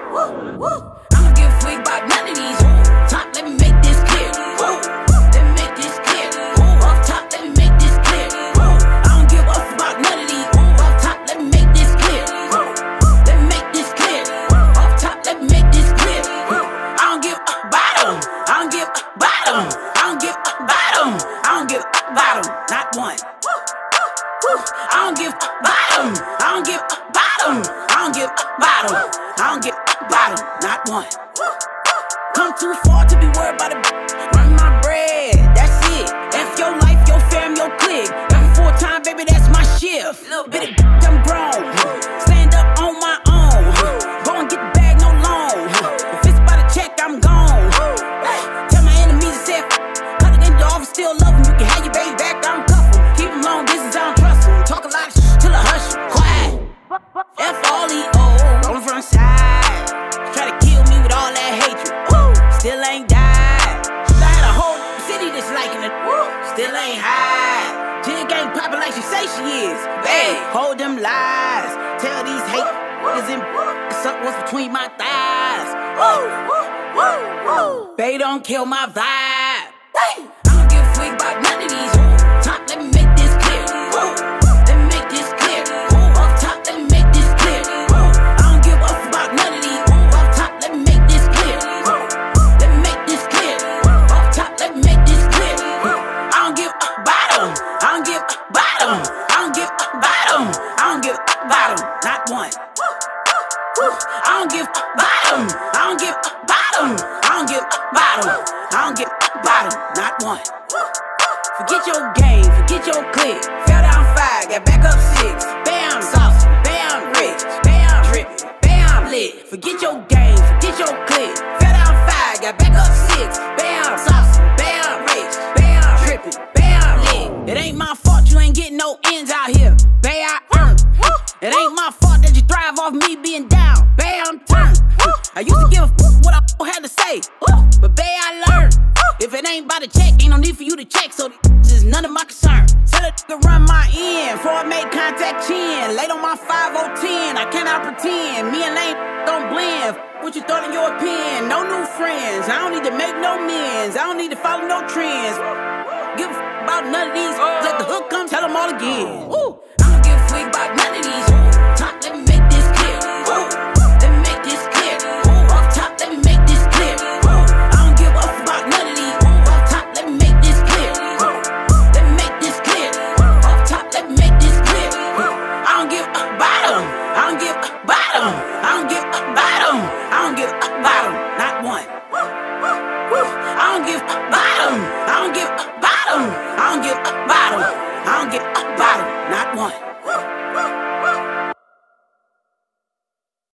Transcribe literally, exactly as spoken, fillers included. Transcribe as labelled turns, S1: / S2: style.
S1: woo, woo. I don't give a freak about none of these. Top, let me make this clear. Woo. Let me make this clear. Woo. Off top, let me make this clear. Woo. I don't give a fuck about none of these. Off top, let me make this clear. Woo. Let me make this clear. Off top, let me make this clear. Woo. I don't give a bottom. I don't give a bottom. I don't give a bottom. I don't give a bottom. Not one. I don't give a bottom. I don't give a bottom. I don't give a bottom. I don't give a bottom. Not one. Come too far to be worried about it. Run my bread. That's it. F your life, your fam, your clique. Every full time, baby, that's my shift. Little bitty, I'm grown. Stand up on my own. Go and get the bag, no loan. If it's about a check, I'm gone. Tell my enemies to say, cut it in the office, still love them. You can have your baby back, I'm cuff them. Keep them long distance, I don't trust them. Talk a lot of shit till I hush them. Quiet. F all E O, rolling from the side. Try to kill me with all that hatred. Still ain't died. I had a whole city that's liking it. Still ain't high. Jig ain't poppin' like she say she is. Hey, hold them lies. Tell these haters and suck what's between my thighs. They don't kill my vibe. I don't give a freak about none of these. Top, let me make this clear. Let me make this clear. Off top, let me make this clear. I don't give a fuck about none of these. Off top, let me make this clear. Let me make this clear. Off top, let me make this clear. I don't give a bottom. I don't give a bottom. I don't give a bottom. I don't give a bottom. Not one. I don't give a bottom. I don't give a bottom. I don't give a bottom. I don't give a bottom. Not one. Forget your game, forget your clique. Fell down five, got back up six. Bam, saucy, bam, rich, bam, drippin', bam, lit. Forget your game, forget your clique. Fell down five, got back up six. Bam, saucy, bam, rich, bam, drippin', bam, lit. It ain't my fault you ain't getting no ends out here. Bay, I earn. It ain't my fault that you thrive off me being down. Bam, turn. I used to give a fuck what I had to say, but bay, I learned. If it ain't by the check, ain't no need for you to check, so this is none of my concern. Tell it to run my end, before I make contact chin. Late on my five oh ten, I cannot pretend. Me and Lane don't blend. What you thought in your opinion? No new friends. I don't need to make no amends. I don't need to follow no trends. Give a f about none of these. Let the hook come, tell them all again. Woo. I don't give a freak about none of these. Top, let me make this clear. Woo. Let me make this clear. Off top, let me make this clear. I don't give a f about none of these. Off top, let me make this clear. Let me make this clear. Off top, let me make this clear. I don't give a bottom. I don't give a bottom. I don't give a bottom. I don't give a bottom. Not one. I don't give a bottom. I don't give a bottom. I don't give a bottom. I don't give a bottom. Not one.